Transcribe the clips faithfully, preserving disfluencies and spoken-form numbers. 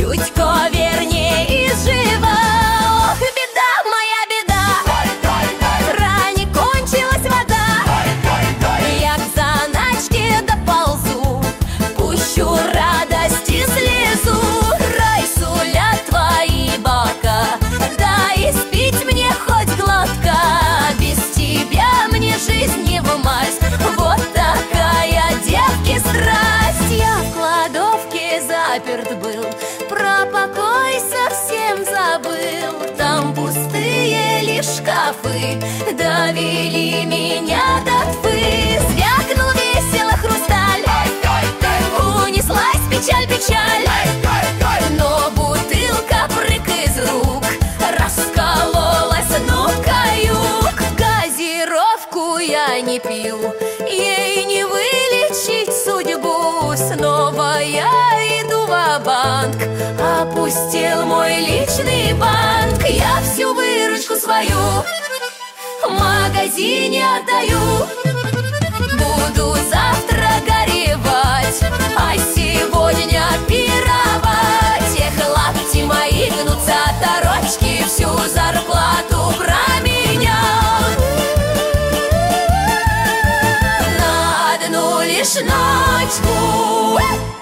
чуть ковернее и живо. Ох, беда, моя беда, в кране кончилась вода. Я к заначке доползу, пущу радость и слезу. Рай сулят твои бока, да и спить мне хоть глотка. Без тебя мне жизнь не в масть, вот такая девки страсть. Я в кладовке заперт был, про покой совсем забыл. Там пустые лишь шкафы довели меня до тьмы. Звякнул весело хрусталь, унеслась печаль, печаль. Но бутылка прыг из рук, раскололась, ну каюк. Газировку я не пью, ей не вылечить судьбу. Снова я иду ва-банк, опустел мой личный банк. Я всю выручку свою в магазине отдаю. Буду завтра горевать, а сегодня пировать. Эх, лапти мои гнутся, оторочки всю зарплату променял на одну лишь ночку.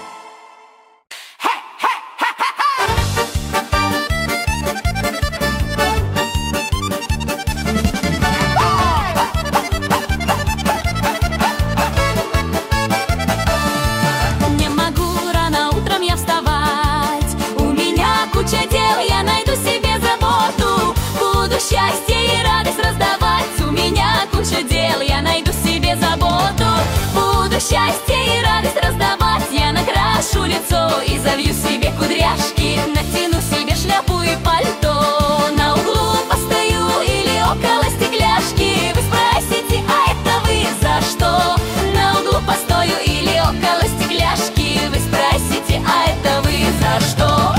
Не могу рано утром я вставать, у меня куча дел, я найду себе заботу. Буду счастье и радость раздавать, у меня куча дел, я найду себе заботу. Буду счастье и радость раздавать, я накрашу лицо и завью себе кудряшки. Натяну себе шляпу и пальто, на углу постою или около стекляшки. Вы спросите, а это вы за что? На углу постою или около стекляшки. Вы спросите, а это вы за что?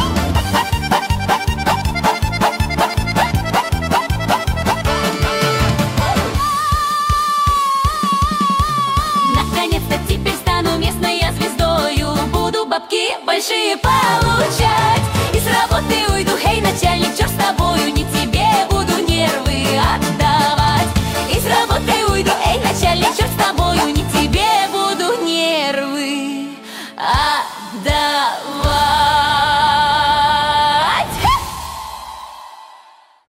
Наконец-то теперь стану местной я звездою. Буду бабки большие получать, и с работы уйду, хей, начальник.